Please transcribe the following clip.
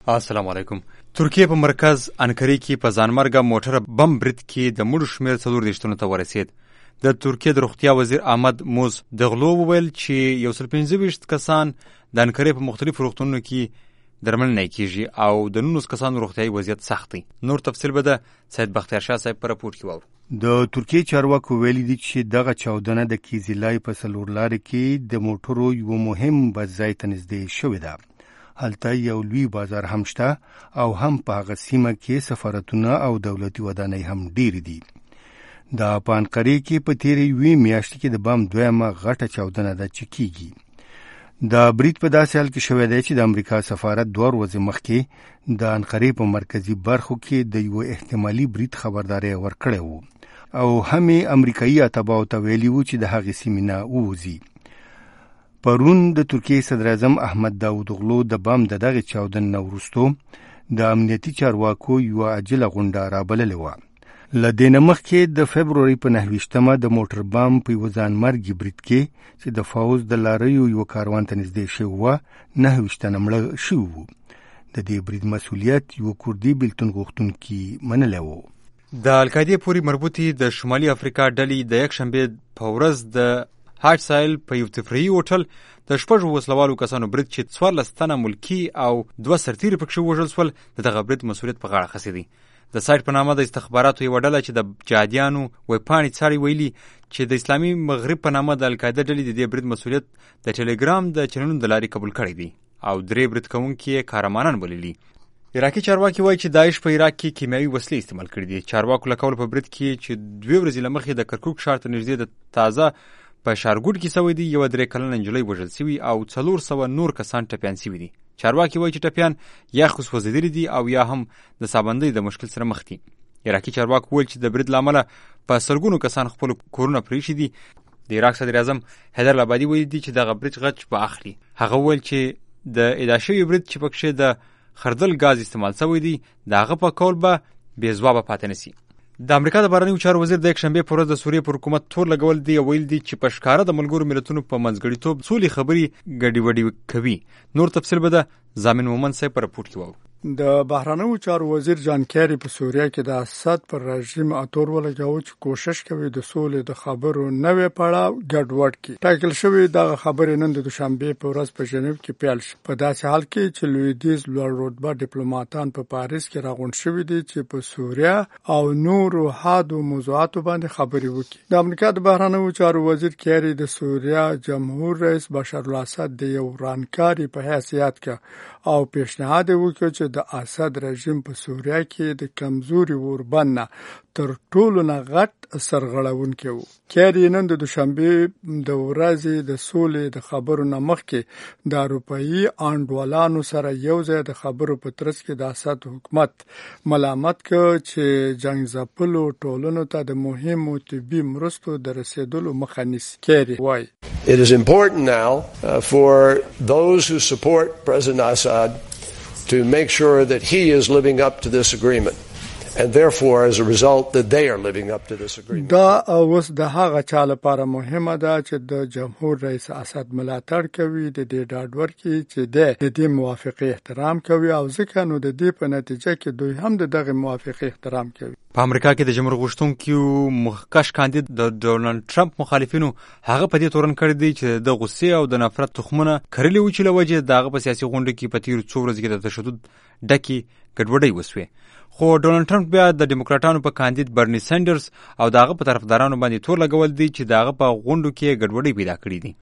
السلام علیکم. ترکیه په مرکز انکرې کې په ځانمرګه موټر بم برید کې د مړو شمېر 40 ته ورسېد. د ترکیه د روغتیا وزیر احمد موز دغلو وویل چې 125 کسان د انکرې په مختلفو روغتونونو کې درملنه کیږي او د 19 کسانو روغتیايي وضعیت سخت دی. نور تفصیل به د سید بختیار شاه صاحب په راپور کې واورو. د ترکیه چارواکو ویلي دي چې دغه چاودنه د کیزیلای په څلورلارې کې د موټرو یو مهم بځای ته نږدې شوې ده. هلته یو لوی بازار هم شته او هم په هغه سیمه کې سفارتونه او دولتي ودانۍ هم ډېرې دي. د په انقرې کې په تېرې یوې میاشتې کې د بم دویمه غټه چاودنه ده چې کیږي. د برید په داسې حال کې شوی دی چې د امریکا سفارت 2 ورځې مخکې د انقرې په مرکزي برخو کې د یو احتمالي برید خبرداری ورکړی و او هم امریکایي اتباعو ته ویلي و چې د هغې سیمې نه ووځي. پرون د ترکیه صدر اعظم احمد داودغلو د بم د دغې چاودنې نه وروستو د امنیتي چارواکو یوه عاجله غونډه رابللې وه. له دې نه مخکې د فبروري په 29 د موټر بم په یوه ځانمرګي برید کې چې د فوز د لاریو یو کاروان ته نږدې شوی وه 29 تنه مړه شوي وو. د دې برید مسؤلیت یو کردي بېلتون غوښتونکي منلی و. د القاعدې پورې مربوطې د شمالي افریقا ډلې د یکشنبې په ورځ د هاج سایل په یو تفریحي هوټل د 6 وسلوالو کسانو برید چې 14 تنه ملکي او 2 سرتیري پکښې ووژل شول د دغه برید مسؤلیت په غاړه خسې دی. د سایټ په نامه د استخباراتو یوه ډله چې د جهادیانو ویبپاڼې څاري ویلي چې د اسلامي مغرب په نامه د القاعده ډلې د دې برید مسؤلیت د ټلګرام د چینلونو د لارې قبول کړی دی او 3 برید کوونکي یې قهرمانان بللي. عراقي چارواکي وایي چې داعش په عراق کې کیمیاوي وسلې استعمال کړي دي. چارواکو له قوله په برید کې چې 2 ورځې له مخکې د کرکوک ښار ته نږدې د تازه په شارګوټ کې سوی دی یوه 3 کلنه نجلۍ وژل سوي او 400 نور کسان ټپیان سوي دي. چارواکي وایي چې ټپیان یا سوځېدلي دي او یا هم د سابندۍ د مشکل سره مخ دي. عراقي چارواکو ویل چې د برید له امله په سلګونو کسان خپل کورونه پرېښي دي. د عراق صدر اعظم حیدر العبادي ویلي دي چې دغه برید غچ به اخلي. هغه ویل چې د ادعا شوي برید چې پکښې د خردل ګاز استعمال سوی دی د هغه په قول به بې ځوابه پاتې نه سي. د امریکا د بهرنیو چارو وزیر د یکشنبې په ورځ د سوریې پر حکومت تور لګول دي او ویل دي چې په ښکاره د ملګرو ملتونو په منځګړیتوب سولې خبرې ګډوډي کوي. نور تفصیل به د زامن مومن صاحب په راپور کې واورو. د بهرنیو چارو وزیر جان کیری په سوریه کې د اسد پر رژیم اتور ولګاوه چې کوشش کوي د سولې د خبرو نوې پړاو ګډوډ کړي. ټاکل شوی د خبرې نن د دوشنبه په ورځ په ژنیو کې پیل شو. په داسې حال کې چې لویدیز لوړ رتبه ډیپلوماټان په پاریس کې راغونډ شوي دي چې په سوریه او نورو حادو موضوعاتو باندې خبرې وکړي. د امریکا د بهرنیو چارو وزیر کیری د سوریه جمهور رئیس بشار الاسد د یو رانکاري په حیثیت کې او پیشنهاد وکړ چې د اسد رژیم په سوریه کې د کمزوري اوربند نه تر ټولو نه غټ سرغړونکی و. کیری نن د دوشنبه د ورځې د سولې د خبرو نه مخکې د اروپایي انډوالانو سره یو ځای د خبرو په ترڅ کې د اسد حکومت ملامت کړ چې جنگ ځپلو ټولنو ته د مهمو طبي مرستو د رسیدلو مخه نیسي. کیری وایي It is important now for those who support President Assad to make sure that he is living up to this agreement and therefore as a result that they are living up to this agreement. دا اوس د هغه چا لپاره مهمه ده چې د جمهور رئیس اسد ملاتړ کوي د دې ډاډ ورکړي چې د دې موافقه احترام کوي او ځکه نو د دې په نتیجه کې دوی هم د دغه موافقه احترام کوي. په امریکا کې د جمهور غوښتونکو مخکښ کاندید د ډونالد ټرمپ مخالفینو هغه په دې تورن کړی دی چې د غصې او د نفرت تخمونه کرلي و چې له وجې د هغه په سیاسي غونډه کې په تېرو 2 ورځو کې د تشدد ډکې ګډوډۍ وسوې. خو ډونالد ټرمپ بیا د ډیموکراټانو په کاندید برني سینډرز او د هغه په طرفدارانو باندې تور لګول دي چې د هغه په غونډو کې ګډوډۍ پیدا کړې دي.